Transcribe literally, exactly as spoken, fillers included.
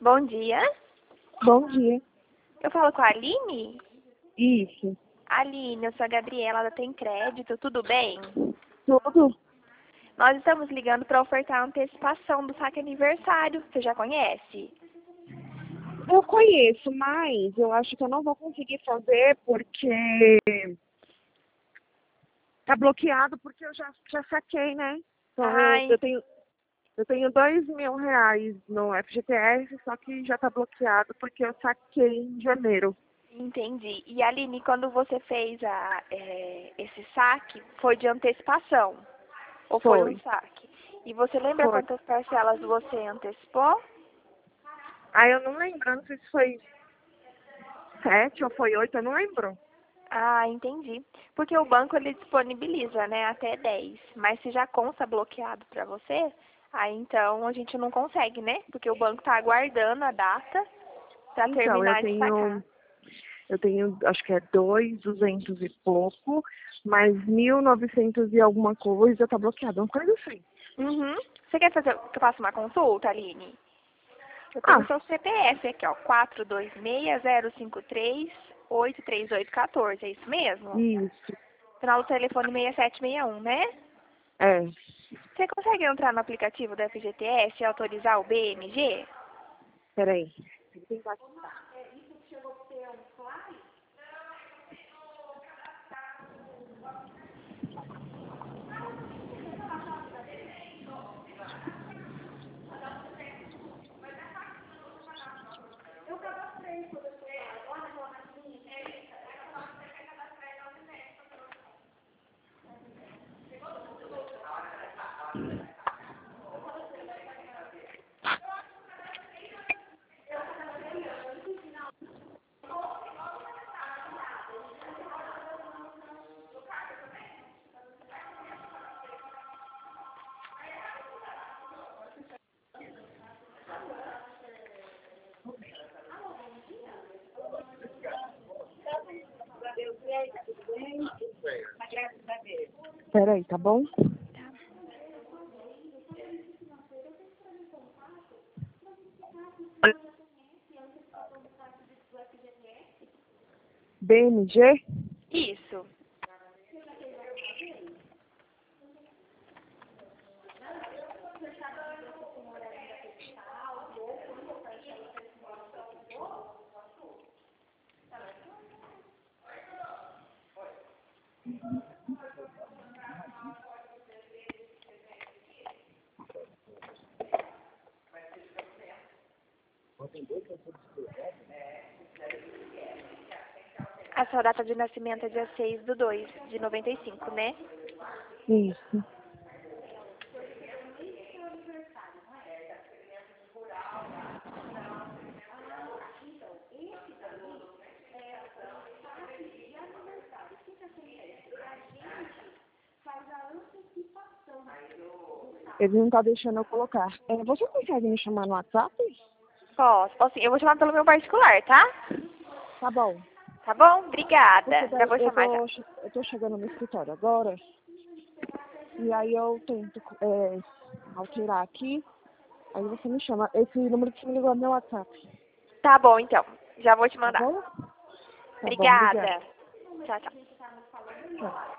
Bom dia. Bom dia. Eu falo com a Aline? Isso. Aline, eu sou a Gabriela da Tem Crédito, tudo bem? Tudo? Nós estamos ligando para ofertar a antecipação do saque aniversário. Você já conhece? Eu conheço, mas eu acho que eu não vou conseguir fazer porque tá bloqueado porque eu já, já saquei, né? Então eu, Ai, eu tenho eu tenho dois mil reais no F G T S, só que já tá bloqueado porque eu saquei em janeiro. entendi. E Aline, quando você fez a, é, esse saque, foi de antecipação? Ou foi um Foi. saque? E você lembra Foi. quantas parcelas você antecipou? Aí eu não lembro, não sei se foi sete ou foi oito, eu não lembro. Ah, entendi. Porque o banco ele disponibiliza, né, até dez. Mas se já consta bloqueado para você, aí então a gente não consegue, né? Porque o banco tá aguardando a data para Então, eu terminar de sacar. tenho, eu tenho, acho que é dois, duzentos e pouco, mais mil novecentos e alguma coisa, tá bloqueado, uma coisa assim. Uhum. Você quer fazer que eu faça uma consulta, Aline? Eu tenho o Ah, seu C P F aqui, ó, quatro dois seis zero cinco três oito três oito um quatro, é isso mesmo? isso, Final do telefone seis sete seis um, né? é, Você consegue entrar no aplicativo da F G T S e autorizar o B M G? peraí. Peraí, tá bom? B M G? Isso. A sua data de nascimento é dia seis do dois de noventa e cinco, né? Isso. Ele não tá deixando eu colocar. É, você consegue me chamar no WhatsApp? Posso. Posso sim. Eu vou chamar pelo meu particular, tá? Tá bom. Tá bom? Obrigada. Porque Já daí vou eu chamar já. tô, eu tô chegando no escritório agora, e aí eu tento é, alterar aqui, aí você me chama. Esse número que você me ligou é meu WhatsApp, Tá bom, então. Já vou te tá mandar. bom? Tá bom, obrigada. Obrigada. Tchau, tchau. Tchau.